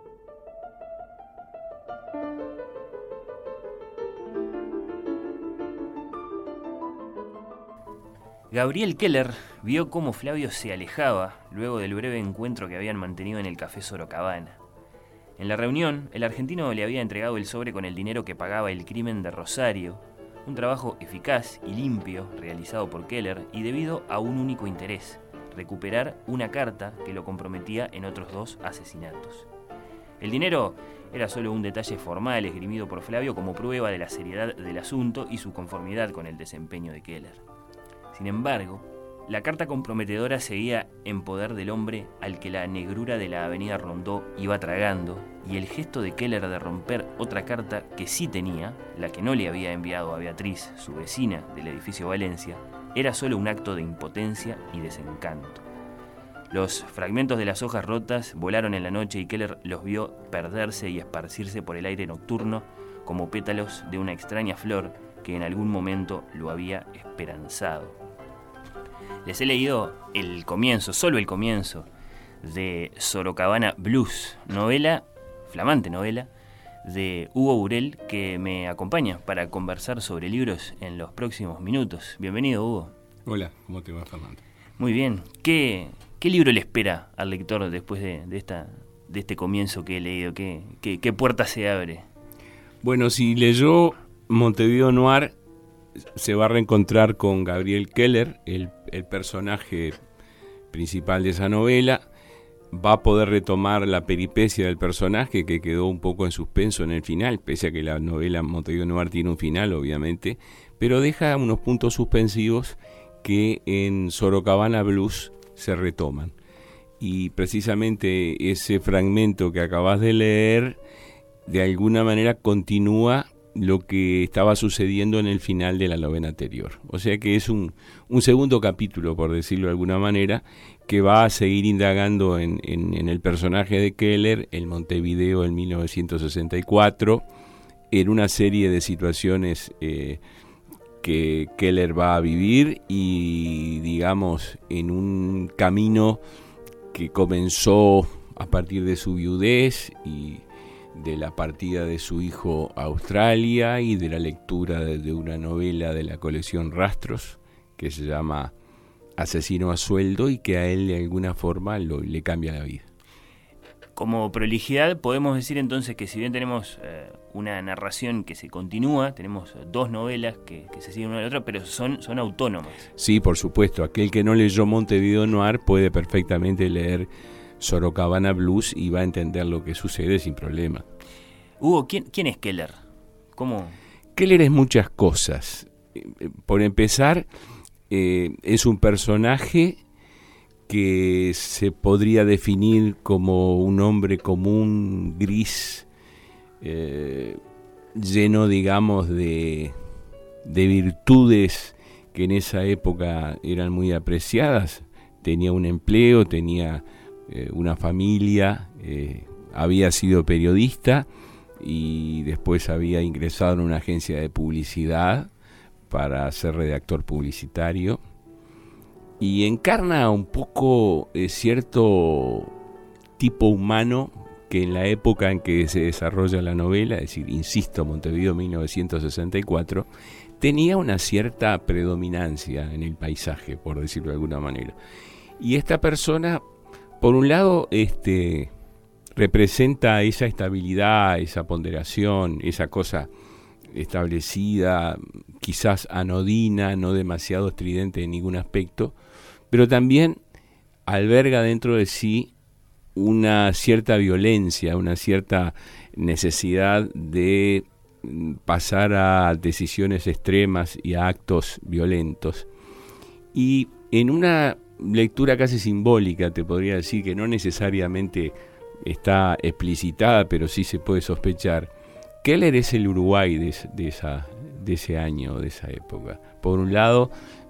Gabriel Keller vio cómo Flavio se alejaba luego del breve encuentro que habían mantenido en el Café Sorocabana. En la reunión, el argentino le había entregado el sobre con el dinero que pagaba el crimen de Rosario, un trabajo eficaz y limpio realizado por Keller y debido a un único interés: recuperar una carta que lo comprometía en otros 2 asesinatos. El dinero era solo un detalle formal esgrimido por Flavio como prueba de la seriedad del asunto y su conformidad con el desempeño de Keller. Sin embargo, la carta comprometedora seguía en poder del hombre al que la negrura de la avenida Rondó iba tragando, y el gesto de Keller de romper otra carta que sí tenía, la que no le había enviado a Beatriz, su vecina del edificio Valencia, era solo un acto de impotencia y desencanto. Los fragmentos de las hojas rotas volaron en la noche y Keller los vio perderse y esparcirse por el aire nocturno como pétalos de una extraña flor que en algún momento lo había esperanzado. Les he leído el comienzo, solo el comienzo, de Sorocabana Blues, flamante novela, de Hugo Burel, que me acompaña para conversar sobre libros en los próximos minutos. Bienvenido, Hugo. Hola, ¿cómo te va, Fernando? Muy bien. ¿Qué libro le espera al lector después de este comienzo que he leído? ¿Qué puerta se abre? Bueno, si leyó Montevideo Noir, se va a reencontrar con Gabriel Keller, el personaje principal de esa novela. Va a poder retomar la peripecia del personaje, que quedó un poco en suspenso en el final, pese a que la novela Montevideo Noir tiene un final, obviamente, pero deja unos puntos suspensivos que en Sorocabana Blues se retoman. Y precisamente ese fragmento que acabas de leer, de alguna manera continúa lo que estaba sucediendo en el final de la novela anterior. O sea que es un segundo capítulo, por decirlo de alguna manera, que va a seguir indagando en el personaje de Keller, el Montevideo en 1964, en una serie de situaciones que Keller va a vivir y, digamos, en un camino que comenzó a partir de su viudez y de la partida de su hijo a Australia y de la lectura de una novela de la colección Rastros que se llama Asesino a sueldo y que a él de alguna forma le cambia la vida. Como prolijidad podemos decir entonces que si bien tenemos una narración que se continúa, tenemos 2 novelas que se siguen una a la otra, pero son autónomas. Sí, por supuesto. Aquel que no leyó Montevideo Noir puede perfectamente leer Sorocabana Blues y va a entender lo que sucede sin problema. Hugo, ¿quién es Keller? ¿Cómo? Keller es muchas cosas. Por empezar, es un personaje que se podría definir como un hombre común, gris, lleno, digamos, de virtudes que en esa época eran muy apreciadas. Tenía un empleo, tenía una familia, había sido periodista y después había ingresado en una agencia de publicidad para ser redactor publicitario, y encarna un poco cierto tipo humano que en la época en que se desarrolla la novela, es decir, insisto, Montevideo 1964, tenía una cierta predominancia en el paisaje, por decirlo de alguna manera. Y esta persona, por un lado, representa esa estabilidad, esa ponderación, esa cosa establecida, quizás anodina, no demasiado estridente en ningún aspecto, pero también alberga dentro de sí una cierta violencia, una cierta necesidad de pasar a decisiones extremas y a actos violentos. Y en una lectura casi simbólica, te podría decir, que no necesariamente está explicitada, pero sí se puede sospechar, Keller es el Uruguay de ese año, de esa época. Por un lado,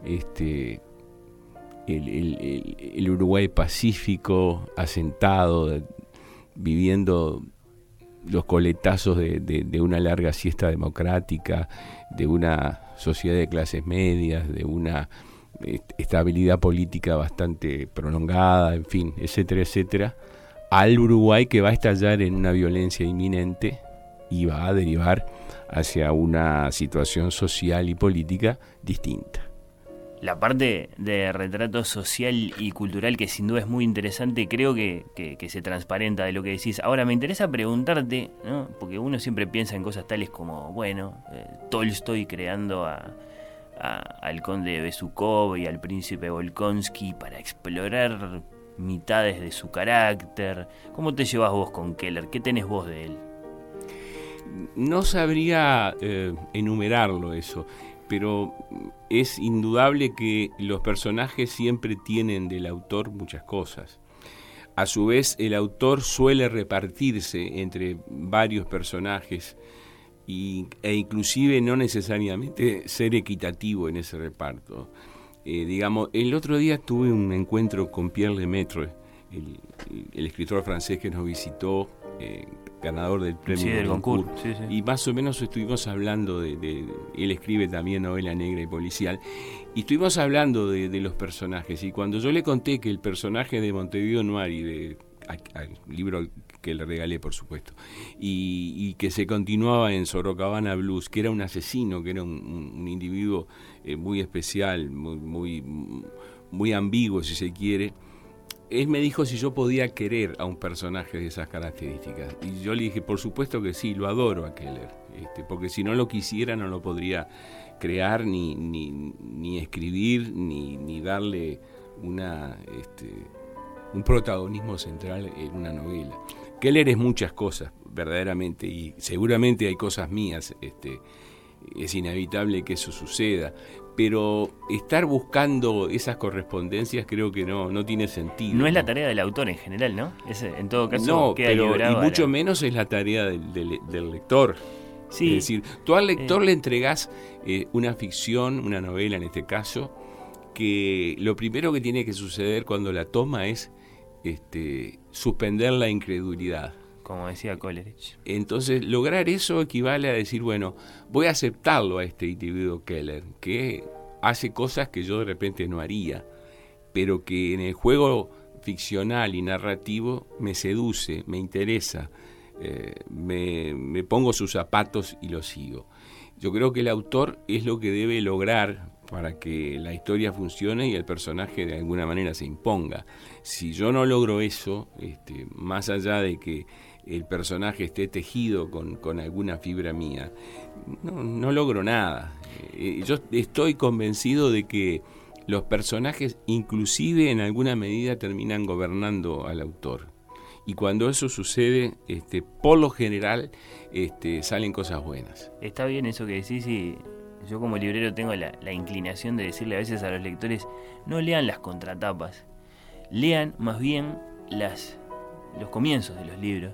el Uruguay pacífico, asentado, viviendo los coletazos de una larga siesta democrática, de una sociedad de clases medias, de una estabilidad política bastante prolongada, en fin, etcétera, etcétera, al Uruguay que va a estallar en una violencia inminente y va a derivar hacia una situación social y política distinta. La parte de retrato social y cultural, que sin duda es muy interesante, creo que se transparenta de lo que decís. Ahora me interesa preguntarte, ¿no? Porque uno siempre piensa en cosas tales como, bueno, Tolstoy creando al conde Besukov y al príncipe Volkonsky para explorar mitades de su carácter. ¿Cómo te llevas vos con Keller? ¿Qué tenés vos de él? No sabría enumerarlo eso, pero es indudable que los personajes siempre tienen del autor muchas cosas. A su vez, el autor suele repartirse entre varios personajes e inclusive no necesariamente ser equitativo en ese reparto. Digamos, el otro día tuve un encuentro con Pierre Lemaitre, el escritor francés que nos visitó, ganador del premio del Goncourt. Sí. Y más o menos estuvimos hablando de él escribe también novela negra y policial, y estuvimos hablando de los personajes, y cuando yo le conté que el personaje de Montevideo Noir y al libro que le regalé, por supuesto, y que se continuaba en Sorocabana Blues, que era un asesino, que era un individuo muy especial, muy ambiguo, si se quiere, él me dijo si yo podía querer a un personaje de esas características. Y yo le dije, por supuesto que sí, lo adoro a Keller, porque si no lo quisiera no lo podría crear, ni escribir, ni darle un protagonismo central en una novela. Keller es muchas cosas, verdaderamente, y seguramente hay cosas mías, es inevitable que eso suceda, pero estar buscando esas correspondencias creo que no tiene sentido. No es la tarea del autor en general, ¿no? En todo caso no, queda pero librado. Y mucho menos es la tarea del lector. Sí. Es decir, tú al lector le entregás una ficción, una novela en este caso, que lo primero que tiene que suceder cuando la toma es suspender la incredulidad. Como decía Coleridge. Entonces, lograr eso equivale a decir, bueno, voy a aceptarlo a este individuo Keller, que hace cosas que yo de repente no haría, pero que en el juego ficcional y narrativo me seduce, me interesa, me pongo sus zapatos y lo sigo. Yo creo que el autor es lo que debe lograr para que la historia funcione y el personaje de alguna manera se imponga. Si yo no logro eso, más allá de que el personaje esté tejido con alguna fibra mía, no logro nada. Yo estoy convencido de que los personajes inclusive en alguna medida terminan gobernando al autor. Y cuando eso sucede, por lo general, salen cosas buenas. Está bien eso que decís, y yo como librero tengo la inclinación de decirle a veces a los lectores, no lean las contratapas, lean más bien los comienzos de los libros.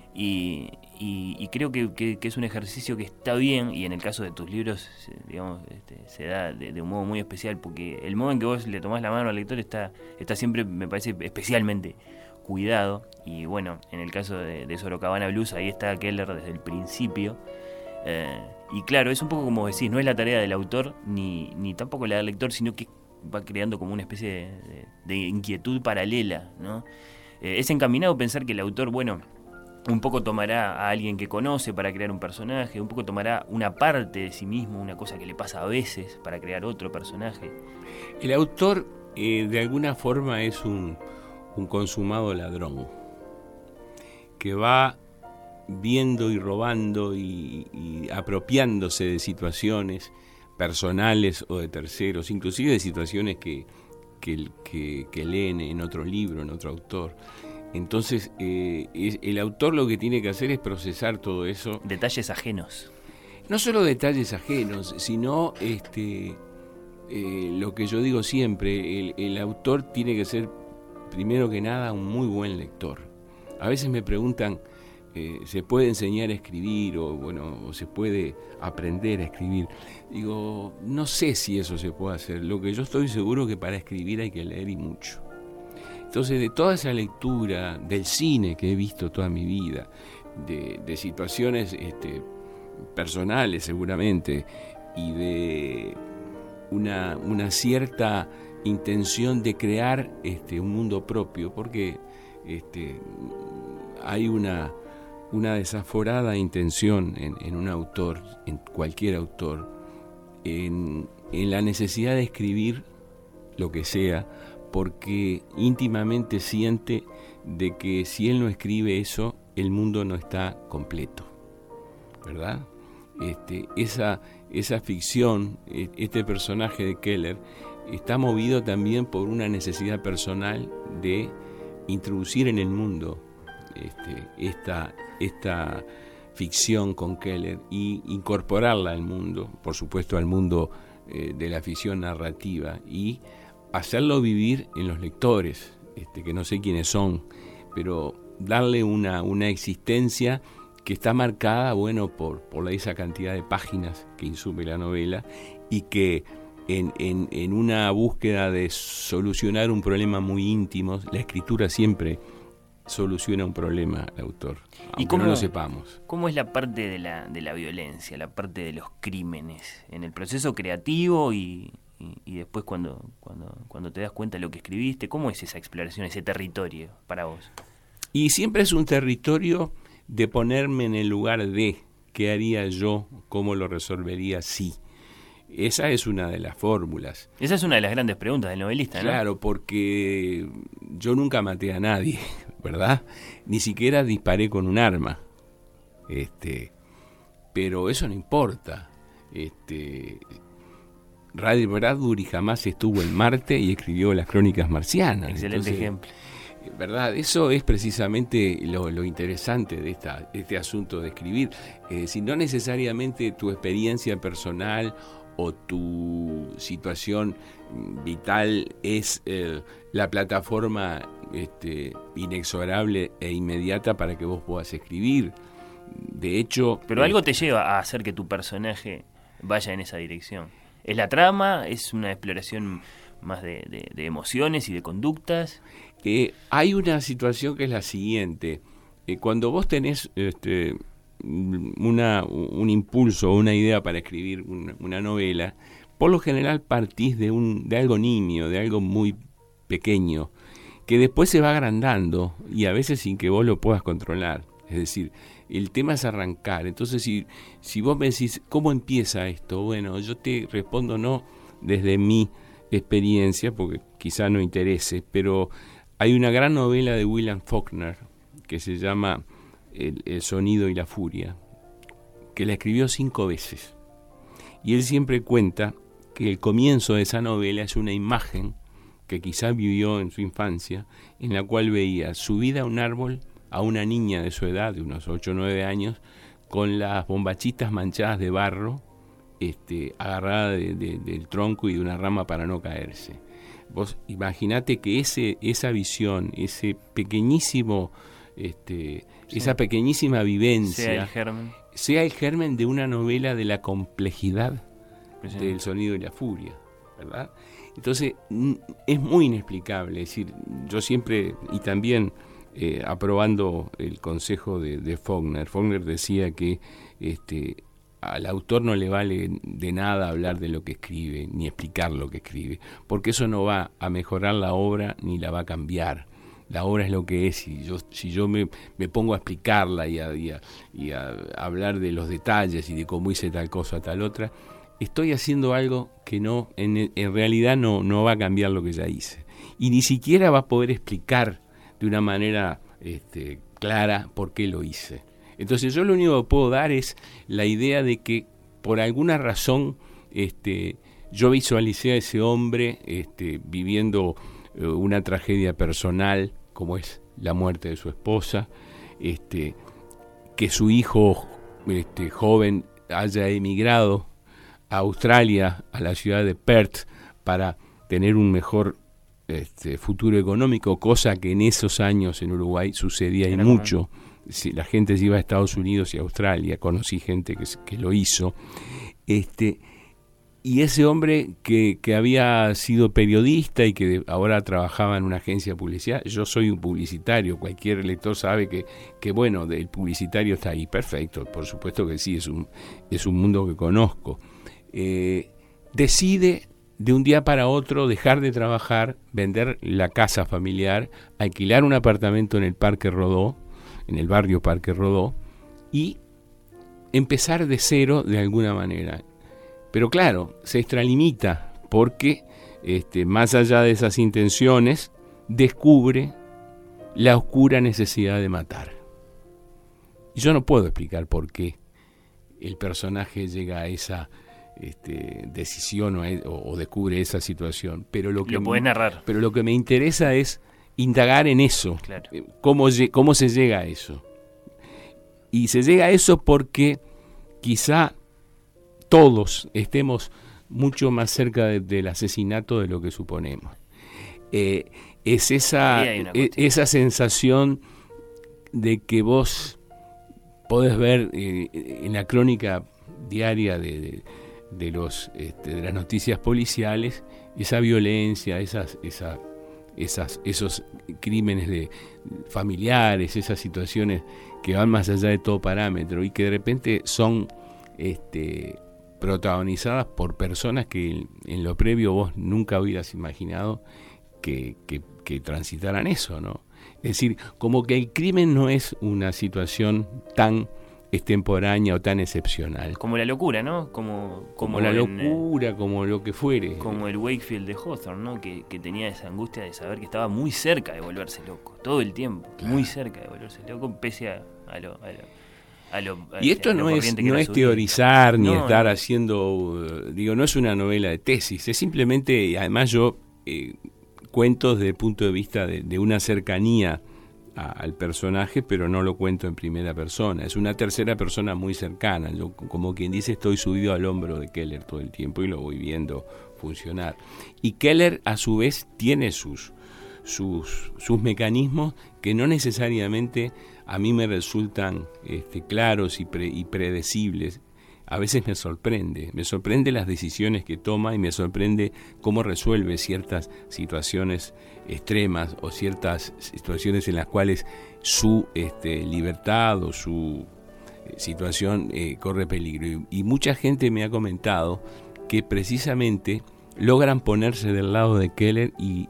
Y creo que es un ejercicio que está bien, y en el caso de tus libros, digamos, se da de un modo muy especial, porque el modo en que vos le tomás la mano al lector está siempre, me parece, especialmente cuidado. Y bueno, en el caso de Sorocabana Blues, ahí está Keller desde el principio. Y claro, es un poco como decís, no es la tarea del autor ni tampoco la del lector, sino que va creando como una especie de inquietud paralela, ¿no? Es encaminado pensar que el autor, bueno, un poco tomará a alguien que conoce para crear un personaje, un poco tomará una parte de sí mismo, una cosa que le pasa a veces, para crear otro personaje. El autor, de alguna forma, es un consumado ladrón, que va viendo y robando y apropiándose de situaciones personales o de terceros, inclusive de situaciones que leen en otro libro, en otro autor. Entonces, el autor lo que tiene que hacer es procesar todo eso. Detalles ajenos. No solo detalles ajenos, sino lo que yo digo siempre, el autor tiene que ser, primero que nada, un muy buen lector. A veces me preguntan, ¿se puede enseñar a escribir o se puede aprender a escribir? Digo, no sé si eso se puede hacer. Lo que yo estoy seguro que para escribir hay que leer y mucho. Entonces, de toda esa lectura, del cine que he visto toda mi vida, de situaciones personales seguramente, y de una cierta intención de crear un mundo propio, porque hay una desaforada intención en un autor, en cualquier autor, en la necesidad de escribir lo que sea, porque íntimamente siente de que si él no escribe eso, el mundo no está completo, ¿verdad? Esa ficción, este personaje de Keller, está movido también por una necesidad personal de introducir en el mundo esta ficción con Keller y incorporarla al mundo, por supuesto al mundo de la ficción narrativa, y hacerlo vivir en los lectores, que no sé quiénes son, pero darle una existencia que está marcada, bueno, por esa cantidad de páginas que insume la novela, y que en una búsqueda de solucionar un problema muy íntimo, la escritura siempre soluciona un problema al autor, aunque ¿y cómo, no lo sepamos? ¿Cómo es la parte de la violencia, la parte de los crímenes, en el proceso creativo y después cuando te das cuenta de lo que escribiste? ¿Cómo es esa exploración, ese territorio para vos? Y siempre es un territorio de ponerme en el lugar de qué haría yo, cómo lo resolvería si. Esa es una de las fórmulas. Esa es una de las grandes preguntas del novelista, ¿no? Claro, porque yo nunca maté a nadie, ¿verdad? Ni siquiera disparé con un arma. Pero eso no importa. Ray Bradbury jamás estuvo en Marte y escribió las Crónicas Marcianas. Excelente ejemplo. ¿Verdad? Eso es precisamente lo interesante de este asunto de escribir. Si no necesariamente tu experiencia personal o tu situación vital es la plataforma inexorable e inmediata para que vos puedas escribir. De hecho... Pero algo te lleva a hacer que tu personaje vaya en esa dirección. ¿Es la trama? ¿Es una exploración más de emociones y de conductas? Hay una situación que es la siguiente. Cuando vos tenés un impulso o una idea para escribir una novela, por lo general partís de algo nimio, de algo muy pequeño, que después se va agrandando y a veces sin que vos lo puedas controlar. Es decir, el tema es arrancar. Entonces, si vos me decís, ¿cómo empieza esto? Bueno, yo te respondo no desde mi experiencia, porque quizá no interese, pero hay una gran novela de William Faulkner que se llama El sonido y la furia, que la escribió 5 veces. Y él siempre cuenta que el comienzo de esa novela es una imagen que quizá vivió en su infancia, en la cual veía subida a un árbol a una niña de su edad, de unos 8 o 9 años, con las bombachitas manchadas de barro, agarrada del tronco y de una rama para no caerse. Vos imaginate que esa visión, ese pequeñísimo, esa pequeñísima vivencia, sea el germen de una novela de la complejidad del sonido y la furia, ¿verdad? Entonces, es muy inexplicable. Es decir, yo siempre, y también aprobando el consejo de Faulkner decía que al autor no le vale de nada hablar de lo que escribe, ni explicar lo que escribe, porque eso no va a mejorar la obra ni la va a cambiar. La obra es lo que es, y si yo me pongo a explicarla y a hablar de los detalles y de cómo hice tal cosa, tal otra, estoy haciendo algo que no, en realidad no va a cambiar lo que ya hice. Y ni siquiera va a poder explicar de una manera clara por qué lo hice. Entonces yo lo único que puedo dar es la idea de que por alguna razón yo visualicé a ese hombre viviendo una tragedia personal, como es la muerte de su esposa, que su hijo joven haya emigrado a Australia, a la ciudad de Perth, para tener un mejor futuro económico, cosa que en esos años en Uruguay sucedía y mucho. La gente se iba a Estados Unidos y a Australia, conocí gente que lo hizo. Y ese hombre que había sido periodista y que ahora trabajaba en una agencia de publicidad, yo soy un publicitario, cualquier lector sabe que bueno, el publicitario está ahí, perfecto, por supuesto que sí, es un mundo que conozco. Decide de un día para otro dejar de trabajar, vender la casa familiar, alquilar un apartamento en el Parque Rodó, en el barrio Parque Rodó, y empezar de cero de alguna manera. Pero claro, se extralimita porque más allá de esas intenciones, descubre la oscura necesidad de matar. Y yo no puedo explicar por qué el personaje llega a esa decisión o descubre esa situación. Pero lo puedes narrar. Pero lo que me interesa es indagar en eso. Claro. ¿Cómo se llega a eso? Y se llega a eso porque quizá todos estemos mucho más cerca del asesinato de lo que suponemos. Es esa sensación de que vos podés ver en la crónica diaria de las noticias policiales esa violencia, esos crímenes familiares, esas situaciones que van más allá de todo parámetro y que de repente son protagonizadas por personas que en lo previo vos nunca hubieras imaginado que transitaran eso, ¿no? Es decir, como que el crimen no es una situación tan extemporánea o tan excepcional. Como la locura, ¿no? Como la locura, como lo que fuere. Como el Wakefield de Hawthorne, ¿no? Que tenía esa angustia de saber que estaba muy cerca de volverse loco, todo el tiempo, claro. Muy cerca de volverse loco, pese a lo y esto no es teorizar ni estar haciendo, no es una novela de tesis, es simplemente, además yo cuento desde el punto de vista de una cercanía al personaje, pero no lo cuento en primera persona, es una tercera persona muy cercana. Yo, como quien dice, estoy subido al hombro de Keller todo el tiempo y lo voy viendo funcionar. Y Keller a su vez tiene sus mecanismos que no necesariamente a mí me resultan claros y predecibles. A veces me sorprende las decisiones que toma y me sorprende cómo resuelve ciertas situaciones extremas o ciertas situaciones en las cuales su libertad o su situación corre peligro. Y mucha gente me ha comentado que precisamente logran ponerse del lado de Keller y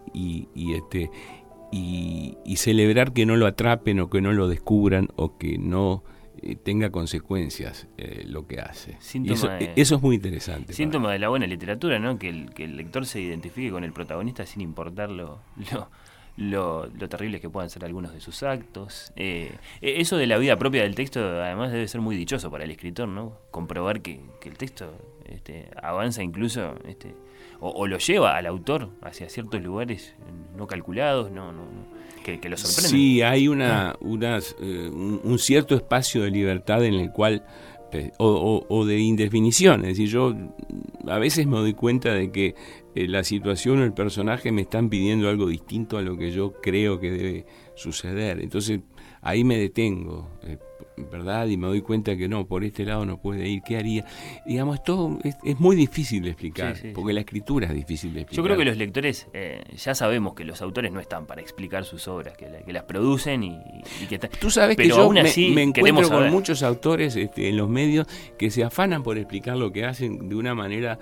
celebrar que no lo atrapen o que no lo descubran o que no tenga consecuencias lo que hace. Eso es muy interesante. Síntoma de la buena literatura, ¿no? Que el lector se identifique con el protagonista sin importar lo terribles que puedan ser algunos de sus actos. Eso de la vida propia del texto, además, debe ser muy dichoso para el escritor, ¿no? Comprobar que el texto avanza incluso o lo lleva al autor hacia ciertos lugares no calculados, que lo sorprenden. Sí, hay un cierto espacio de libertad en el cual o de indefinición. Es decir, yo a veces me doy cuenta de que la situación o el personaje me están pidiendo algo distinto a lo que yo creo que debe suceder. Entonces ahí me detengo, ¿verdad? Y me doy cuenta que no, por este lado no puede ir. ¿Qué haría? Digamos, todo es muy difícil de explicar, porque la escritura es difícil de explicar. Yo creo que los lectores ya sabemos que los autores no están para explicar sus obras, que las producen y que están. Tú sabes que yo me encuentro con muchos autores en los medios que se afanan por explicar lo que hacen de una manera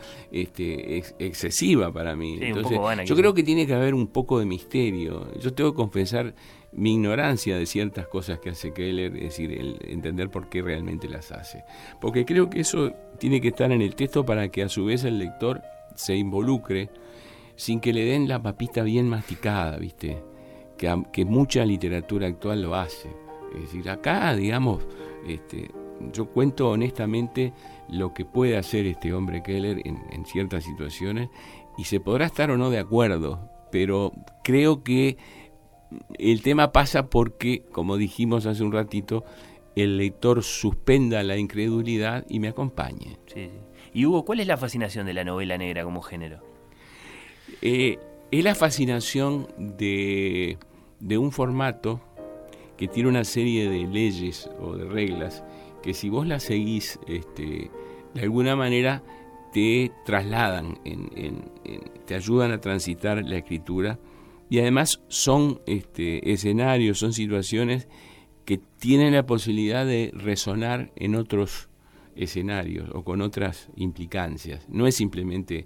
excesiva para mí. Sí, entonces, yo creo que tiene que haber un poco de misterio. Yo tengo que confesar mi ignorancia de ciertas cosas que hace Keller, es decir, el entender por qué realmente las hace. Porque creo que eso tiene que estar en el texto para que a su vez el lector se involucre sin que le den la papita bien masticada, ¿viste? Que mucha literatura actual lo hace. Es decir, acá, digamos, yo cuento honestamente lo que puede hacer este hombre Keller en ciertas situaciones y se podrá estar o no de acuerdo, pero creo que el tema pasa porque, como dijimos hace un ratito, el lector suspenda la incredulidad y me acompañe. Sí. Y Hugo, ¿cuál es la fascinación de la novela negra como género? Es la fascinación de un formato que tiene una serie de leyes o de reglas que si vos las seguís, de alguna manera te trasladan, te ayudan a transitar la escritura. Y además son escenarios, son situaciones que tienen la posibilidad de resonar en otros escenarios o con otras implicancias. No es simplemente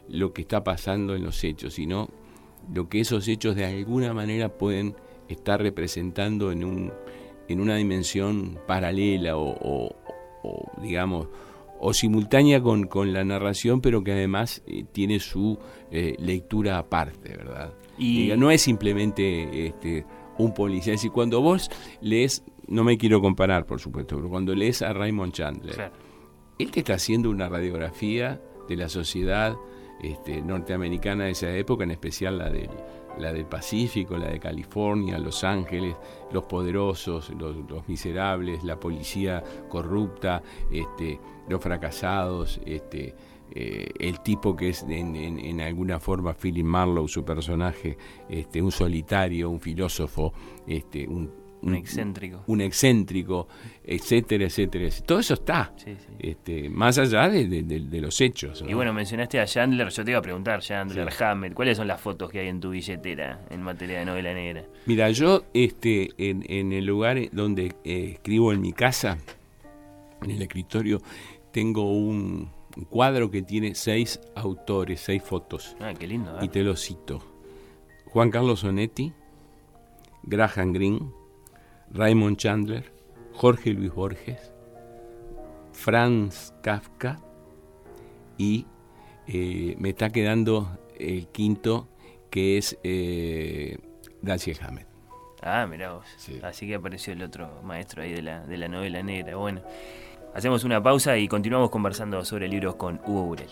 lo que está pasando en los hechos, sino lo que esos hechos de alguna manera pueden estar representando en una dimensión paralela o digamos, o simultánea con la narración, pero que además tiene su lectura aparte, ¿verdad? Y no es simplemente un policía. Es decir, cuando vos lees, no me quiero comparar, por supuesto, pero cuando lees a Raymond Chandler, claro, él te está haciendo una radiografía de la sociedad norteamericana de esa época, en especial la del Pacífico, la de California, Los Ángeles, los poderosos, los miserables, la policía corrupta, los fracasados, el tipo que es en alguna forma Philip Marlowe, su personaje, un solitario, un filósofo, un excéntrico, etcétera, etcétera. Todo eso está, sí. Más allá de los hechos, ¿no? Y bueno, mencionaste a Chandler, yo te iba a preguntar, Chandler, sí. Hammett, ¿cuáles son las fotos que hay en tu billetera en materia de novela negra? Mira, yo en el lugar donde escribo en mi casa, en el escritorio, tengo un cuadro que tiene 6 autores, 6 fotos. Ah, qué lindo, ¿eh? Y te lo cito: Juan Carlos Onetti, Graham Greene, Raymond Chandler, Jorge Luis Borges, Franz Kafka y me está quedando el quinto, que es Dashiell Hammett. Ah, mirá vos. Sí. Así que apareció el otro maestro ahí de la novela negra. Bueno, hacemos una pausa y continuamos conversando sobre libros con Hugo Burel.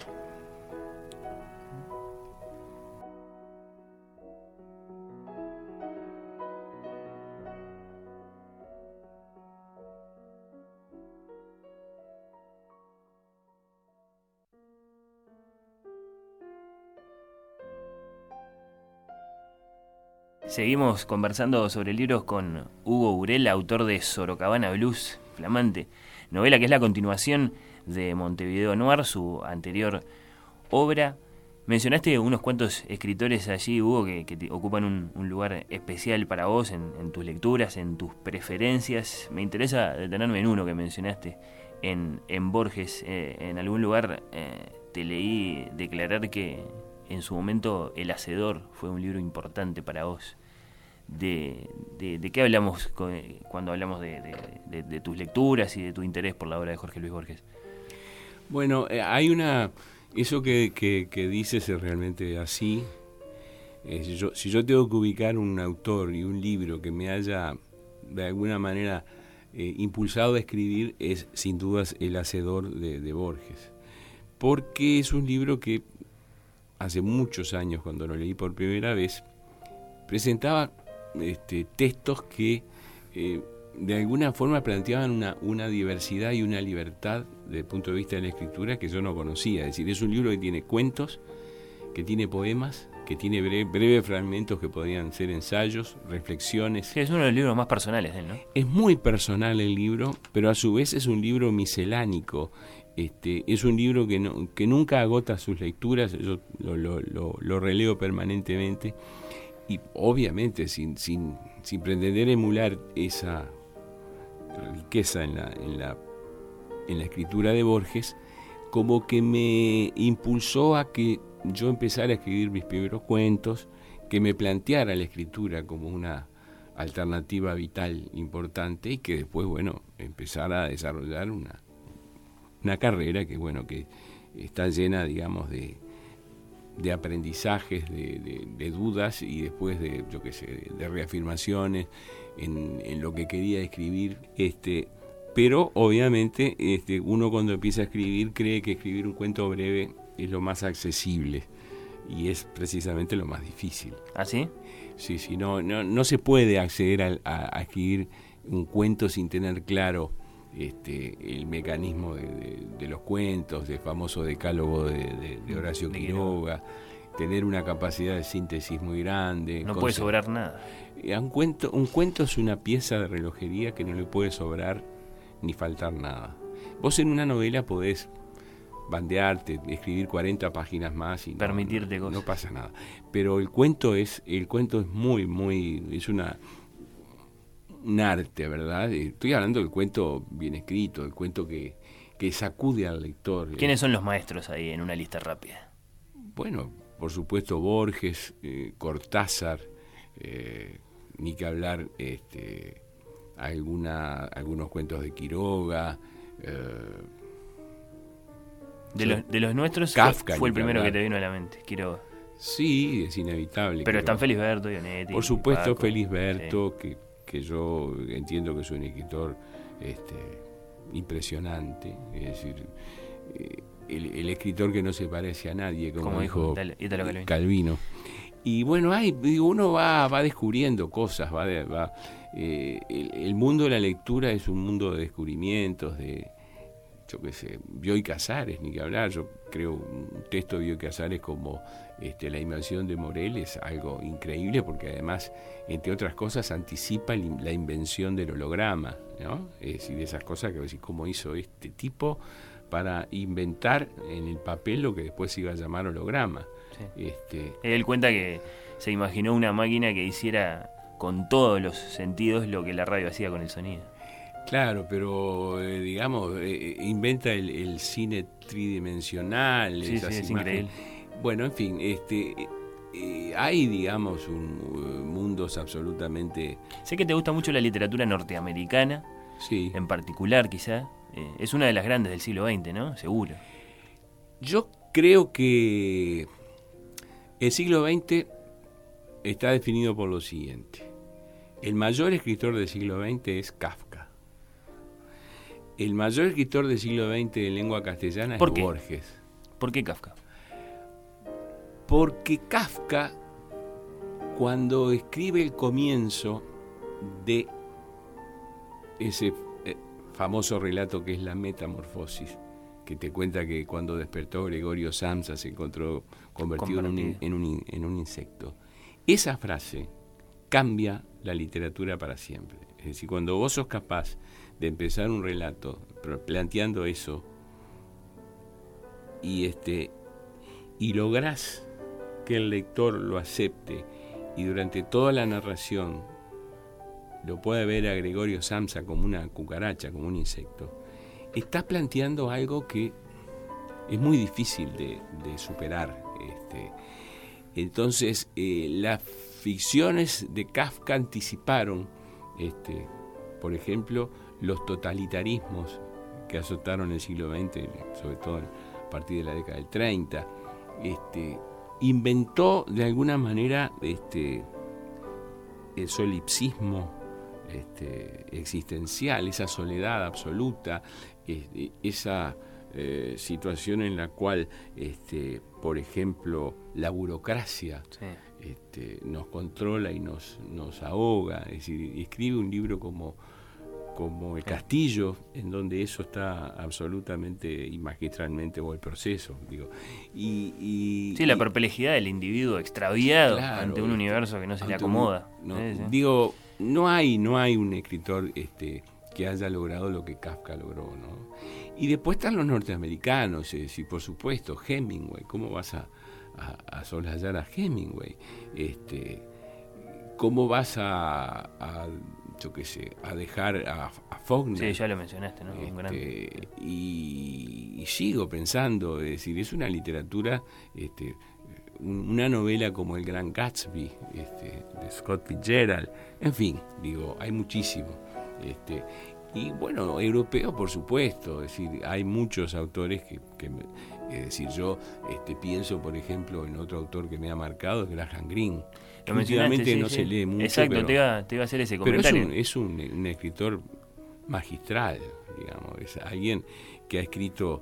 Seguimos conversando sobre libros con Hugo Burel, autor de Sorocabana Blues, flamante novela que es la continuación de Montevideo Noir, su anterior obra. Mencionaste unos cuantos escritores allí, Hugo, que te ocupan un lugar especial para vos en tus lecturas, en tus preferencias. Me interesa detenerme en uno que mencionaste, en Borges. En algún lugar te leí declarar que en su momento El Hacedor fue un libro importante para vos. ¿De qué hablamos cuando hablamos de tus lecturas y de tu interés por la obra de Jorge Luis Borges? Bueno, hay eso que dices es realmente así. Si yo tengo que ubicar un autor y un libro que me haya de alguna manera impulsado a escribir, es sin dudas El Hacedor de Borges, porque es un libro que hace muchos años, cuando lo leí por primera vez, presentaba textos que de alguna forma planteaban una diversidad y una libertad desde el punto de vista de la escritura que yo no conocía. Es decir, es un libro que tiene cuentos, que tiene poemas, que tiene breves fragmentos que podrían ser ensayos, reflexiones. Sí, es uno de los libros más personales de él, ¿no? Es muy personal el libro, pero a su vez es un libro miscelánico. Es un libro que nunca agota sus lecturas. Yo lo releo permanentemente y obviamente sin pretender emular esa riqueza en la escritura de Borges, como que me impulsó a que yo empezara a escribir mis primeros cuentos, que me planteara la escritura como una alternativa vital importante y que después, bueno, empezara a desarrollar una carrera que está llena, digamos, de aprendizajes, de dudas y después de reafirmaciones en lo que quería escribir. Pero obviamente uno cuando empieza a escribir cree que escribir un cuento breve es lo más accesible y es precisamente lo más difícil. ¿Ah, sí? Sí, no se puede acceder a escribir un cuento sin tener claro el mecanismo de los cuentos, del famoso decálogo de Horacio Quiroga, tener una capacidad de síntesis muy grande. No puede sobrar nada. Un cuento es una pieza de relojería que no le puede sobrar ni faltar nada. Vos en una novela podés bandearte, escribir 40 páginas más y permitirte cosas. No pasa nada. Pero el cuento es muy, es un arte, ¿verdad? Estoy hablando del cuento bien escrito, el cuento que sacude al lector. ¿Quiénes son los maestros ahí en una lista rápida? bueno, por supuesto Borges, Cortázar, ni que hablar algunos cuentos de Quiroga. De los nuestros, Kafka, fue el primero que te vino a la mente, Quiroga. Sí, es inevitable. Pero están Felisberto y Onetti. Por supuesto, Paco, Felisberto, sí. que yo entiendo que es un escritor impresionante, es decir, el escritor que no se parece a nadie, como dijo Calvino. Y bueno, uno va descubriendo cosas, el mundo de la lectura es un mundo de descubrimientos, yo qué sé, Bioy Casares, ni que hablar. Yo creo un texto de Bioy Casares como La Invasión de Morel es algo increíble, porque además, entre otras cosas, anticipa la invención del holograma, ¿no? Es decir, esas cosas que decir, cómo hizo este tipo para inventar en el papel lo que después se iba a llamar holograma. Sí. Él cuenta que se imaginó una máquina que hiciera con todos los sentidos lo que la radio hacía con el sonido. Claro, pero digamos, inventa el cine tridimensional. Sí, es increíble. Bueno, en fin, hay, digamos, mundos absolutamente... Sé que te gusta mucho la literatura norteamericana, sí, en particular quizá. Es una de las grandes del siglo XX, ¿no? Seguro. Yo creo que el siglo XX está definido por lo siguiente. El mayor escritor del siglo XX es Kafka. El mayor escritor del siglo XX en lengua castellana es Borges. ¿Por qué Kafka? Porque Kafka, cuando escribe el comienzo de ese famoso relato que es La Metamorfosis, que te cuenta que cuando despertó Gregorio Samsa se encontró convertido en un insecto. Esa frase cambia la literatura para siempre. Es decir, cuando vos sos capaz de empezar un relato planteando eso y lográs que el lector lo acepte y durante toda la narración lo pueda ver a Gregorio Samsa como una cucaracha, como un insecto, estás planteando algo que es muy difícil de superar. Entonces, las ficciones de Kafka anticiparon, por ejemplo, los totalitarismos que azotaron el siglo XX, sobre todo a partir de la década del 30. Inventó de alguna manera el solipsismo existencial, esa soledad absoluta, esa situación en la cual, por ejemplo, la burocracia nos controla y nos ahoga. Es decir, escribe un libro como El Castillo, en donde eso está absolutamente y magistralmente, o El Proceso, digo. La perplejidad del individuo extraviado, claro, ante un universo que no se le acomoda. Digo, no hay un escritor que haya logrado lo que Kafka logró, ¿no? Y después están los norteamericanos, es decir, por supuesto, Hemingway. ¿Cómo vas a soslayar a Hemingway? ¿Cómo vas yo qué sé, a dejar a Faulkner? Sí, ya lo mencionaste, ¿no? Y sigo pensando, es decir, es una literatura, una novela como El Gran Gatsby, de Scott Fitzgerald, en fin, digo, hay muchísimo. Y bueno, europeo, por supuesto, es decir, hay muchos autores que es decir, yo pienso, por ejemplo, en otro autor que me ha marcado, es Graham Greene. Que últimamente no se lee mucho. Exacto, pero, te iba a hacer ese comentario. Pero es un escritor magistral, digamos, es alguien que ha escrito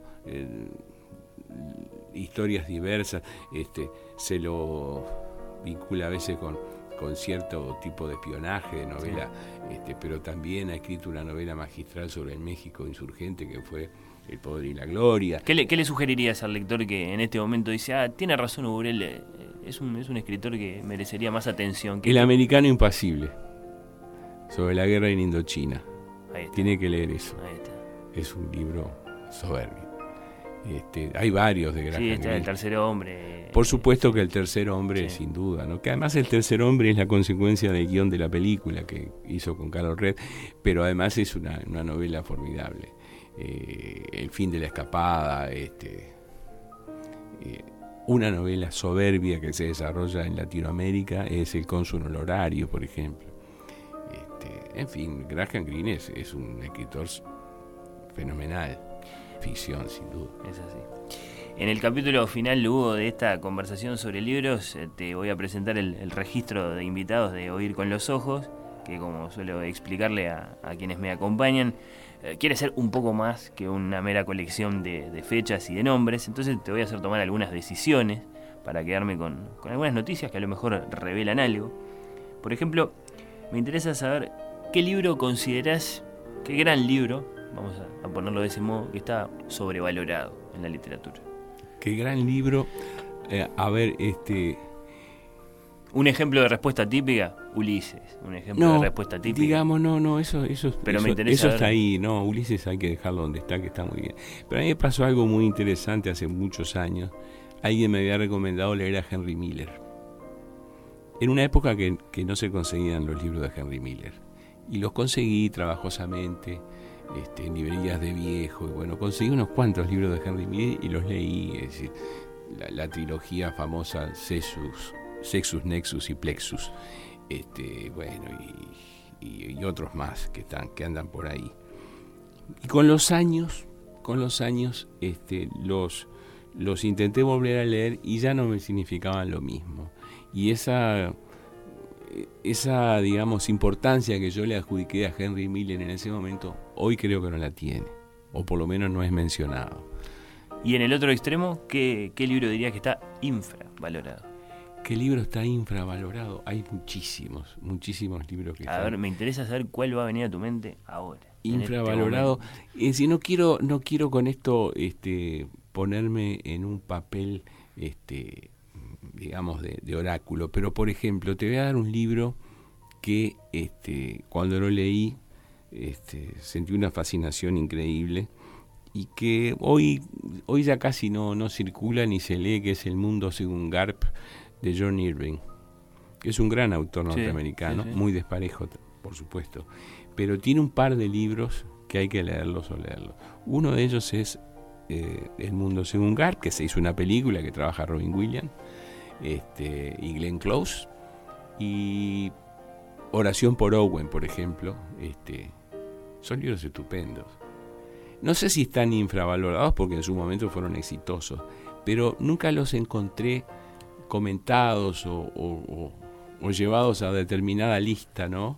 historias diversas, se lo vincula a veces con cierto tipo de espionaje, de novela, pero también ha escrito una novela magistral sobre el México insurgente, que fue El Poder y la Gloria. ¿Qué le sugerirías al lector que en este momento dice, tiene razón Uburel, es un escritor que merecería más atención? El Americano Impasible, sobre la guerra en Indochina. Tiene que leer eso. Ahí está. Es un libro soberbio. Hay varios de Graham Greene. Sí, está El Tercer Hombre. Por supuesto que El Tercer Hombre, sí, sin duda, ¿no? Que además El Tercer Hombre es la consecuencia del guión de la película que hizo con Carol Red, pero además es una novela formidable. El fin de la escapada, Una novela soberbia que se desarrolla en Latinoamérica es El cónsul honorario, por ejemplo. En fin, Graham Greene es un escritor fenomenal. Ficción, sin duda. Es así. En el capítulo final, luego de esta conversación sobre libros, te voy a presentar el registro de invitados de Oír con los Ojos, que, como suelo explicarle a quienes me acompañan, quiere ser un poco más que una mera colección de fechas y de nombres. Entonces te voy a hacer tomar algunas decisiones para quedarme con algunas noticias que a lo mejor revelan algo. Por ejemplo, me interesa saber qué libro considerás, qué gran libro, vamos a ponerlo de ese modo, que está sobrevalorado en la literatura. Qué gran libro. Un ejemplo de respuesta típica, Ulises. Un ejemplo de respuesta típica. Digamos, pero me interesa. Eso está ahí, no, Ulises hay que dejarlo donde está, que está muy bien. Pero a mí me pasó algo muy interesante hace muchos años. Alguien me había recomendado leer a Henry Miller. En una época que no se conseguían los libros de Henry Miller. Y los conseguí trabajosamente, en librerías de viejo. Y bueno, conseguí unos cuantos libros de Henry Miller y los leí. Es decir, la trilogía famosa Sexus, Nexus y Plexus, y otros más que andan por ahí. Y con los años, los intenté volver a leer y ya no me significaban lo mismo. Y esa digamos importancia que yo le adjudiqué a Henry Miller en ese momento, hoy creo que no la tiene, o por lo menos no es mencionado. Y en el otro extremo, ¿qué libro dirías que está infravalorado? ¿Qué libro está infravalorado? Hay muchísimos libros que están... A ver, me interesa saber cuál va a venir a tu mente ahora. Infravalorado. Si no quiero con esto ponerme en un papel, digamos, de oráculo, pero por ejemplo, te voy a dar un libro que cuando lo leí sentí una fascinación increíble y que hoy ya casi no circula ni se lee, que es El mundo según Garp, de John Irving, que es un gran autor norteamericano, sí. Muy desparejo, por supuesto, pero tiene un par de libros que hay que leerlos o leerlos. Uno de ellos es El mundo según Garp, que se hizo una película que trabaja Robin Williams y Glenn Close, y Oración por Owen, por ejemplo. Son libros estupendos. No sé si están infravalorados porque en su momento fueron exitosos, pero nunca los encontré comentados o llevados a determinada lista, ¿no?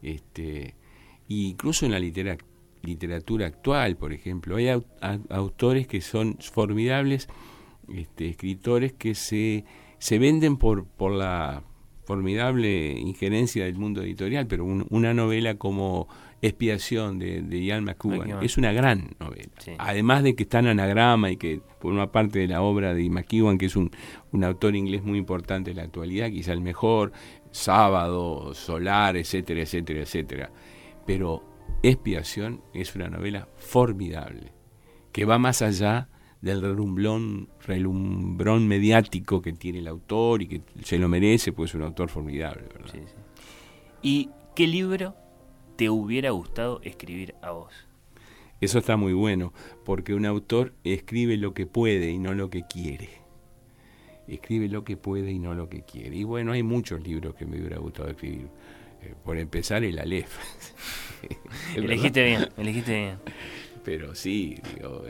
Incluso en la literatura actual, por ejemplo, hay autores que son formidables, escritores que se venden por la formidable injerencia del mundo editorial, pero una novela como Expiación de Ian McEwan es una gran novela, sí. Además de que está en anagrama y que forma parte de la obra de McEwan, que es un autor inglés muy importante en la actualidad, quizá el mejor, Sábado, Solar, etcétera, etcétera, etcétera. Pero Expiación es una novela formidable, que va más allá del relumbrón mediático que tiene el autor y que se lo merece, pues es un autor formidable, ¿verdad? Sí, sí. ¿Y qué libro te hubiera gustado escribir a vos? Eso está muy bueno, porque un autor escribe lo que puede y no lo que quiere. Escribe lo que puede y no lo que quiere. Y bueno, hay muchos libros que me hubiera gustado escribir. Por empezar, el Aleph. Elegiste bien. Pero sí, digo...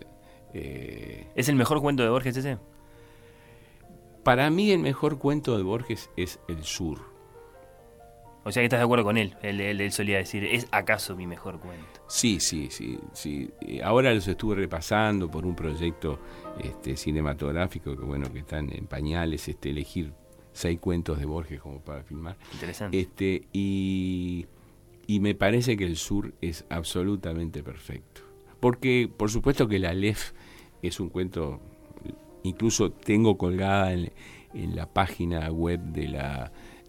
¿Es el mejor cuento de Borges ese? Para mí el mejor cuento de Borges es El Sur. O sea que estás de acuerdo con él. Él solía decir, ¿es acaso mi mejor cuento? Sí. Ahora los estuve repasando por un proyecto cinematográfico que están en pañales, elegir 6 cuentos de Borges como para filmar. Interesante. Y me parece que El Sur es absolutamente perfecto. Porque, por supuesto que el Aleph es un cuento, incluso tengo colgada en la página web de la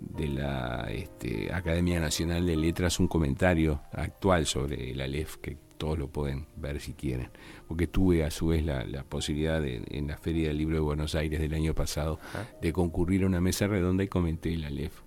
Academia Nacional de Letras un comentario actual sobre el Aleph, que todos lo pueden ver si quieren, porque tuve a su vez la posibilidad en la Feria del Libro de Buenos Aires del año pasado de concurrir a una mesa redonda y comenté el Aleph,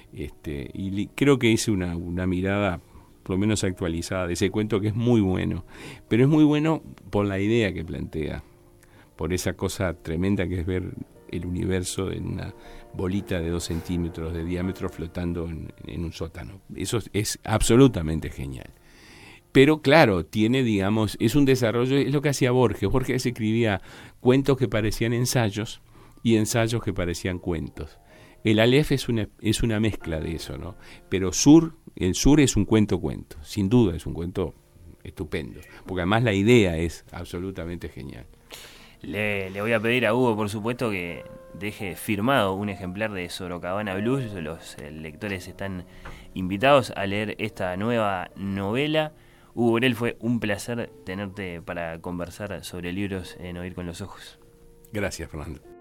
y creo que hice una mirada por lo menos actualizada de ese cuento, que es muy bueno, pero es muy bueno por la idea que plantea, por esa cosa tremenda que es ver el universo en una bolita de 2 centímetros de diámetro flotando en un sótano. Eso es absolutamente genial. Pero claro, tiene, digamos, es un desarrollo, es lo que hacía Borges. Borges escribía cuentos que parecían ensayos y ensayos que parecían cuentos. El Aleph es una mezcla de eso, ¿no? Pero el Sur es un cuento, sin duda es un cuento estupendo, porque además la idea es absolutamente genial. Le voy a pedir a Hugo, por supuesto, que deje firmado un ejemplar de Sorocabana Blues. Los lectores están invitados a leer esta nueva novela. Hugo Borel, fue un placer tenerte para conversar sobre libros en Oír con los Ojos. Gracias, Fernando.